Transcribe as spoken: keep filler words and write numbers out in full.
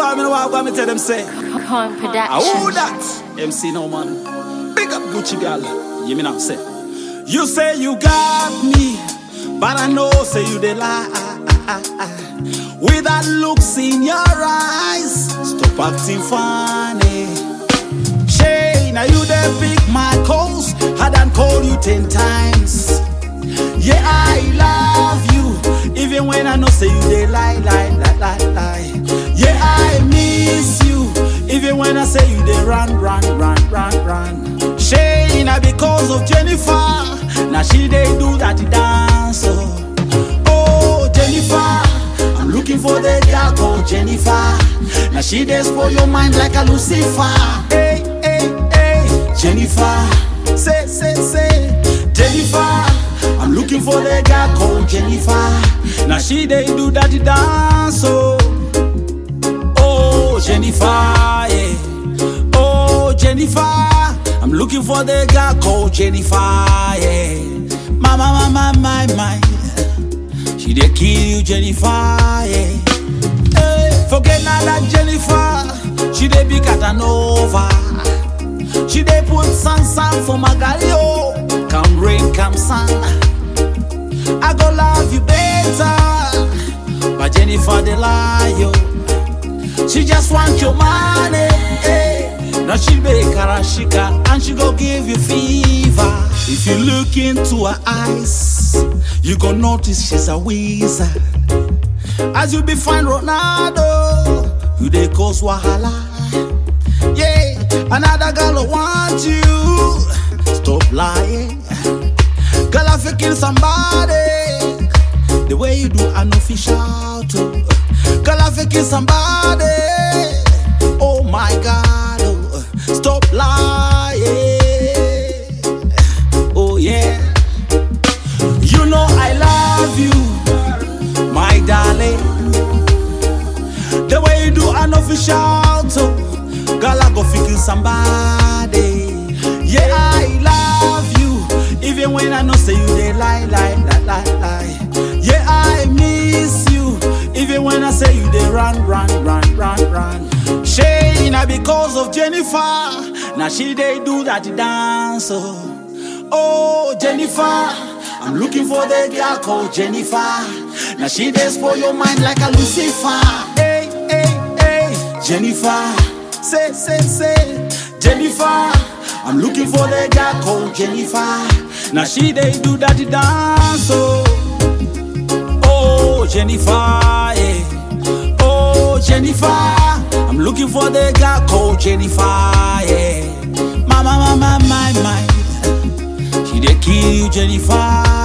Lord, me know what I'm going to tell them say. Coin Production. Ah, who that? M C No Man. Big up Gucci girl. You me now say. You say you got me, but I know say you dey lie. With that looks in your eyes, stop acting funny. Shay, now you dey pick my calls. I done call you ten times. Yeah, I love you, even when I know say you dey lie, lie, lie, lie, lie. Yeah, I miss you, even when I say you dey run, run, run, run, run. Shay, now because of Jennifer, now she dey do that dance. Oh, oh Jennifer, I'm looking for the girl called Jennifer. Now she dey spoil your mind like a Lucifer. Hey, hey, hey, Jennifer, say, say, say, Jennifer. I'm looking for the girl called Jennifer. Now she dey do that dance. Oh, oh Jennifer, yeah. Oh Jennifer, I'm looking for the girl called Jennifer, yeah. My, my, my, my, my, my. She dey kill you, Jennifer, yeah. Hey, forget now that Jennifer. She dey be Catanova. She dey put sun, sun for Magalio. Come rain, come sun, I go love you better. But Jennifer dey lie, yo. She just want your money, eh. Now she be karashika and she go give you fever. If you look into her eyes, you go notice she's a wizard. As you be find Ronaldo, you dey cause wahala. Yeah, another girl want you. Stop lying. Girl, I feel kill somebody. The way you do unofficial too. Girl, I feel kill somebody. Oh my God, oh. Stop lying. Oh yeah. You know I love you, my darling. The way you do unofficial too. Girl, I go feel kill somebody. Yeah, I love you, even when I know say you dey lie, lie, lie, lie, lie. Yeah, I miss you, even when I say you dey run, run, run, run, run. Shay, now because of Jennifer, now she dey do that dance. Oh, oh Jennifer, I'm looking for the girl called Jennifer. Now she dey spoil your mind like a Lucifer. Hey, hey, hey, Jennifer, say, say, say, Jennifer. I'm looking for the girl called Jennifer. Now she dey do that dance. Oh, oh Jennifer, yeah. Oh Jennifer, I'm looking for the girl called Jennifer, yeah. My, my, my, my, my, my. She dey kill you, Jennifer.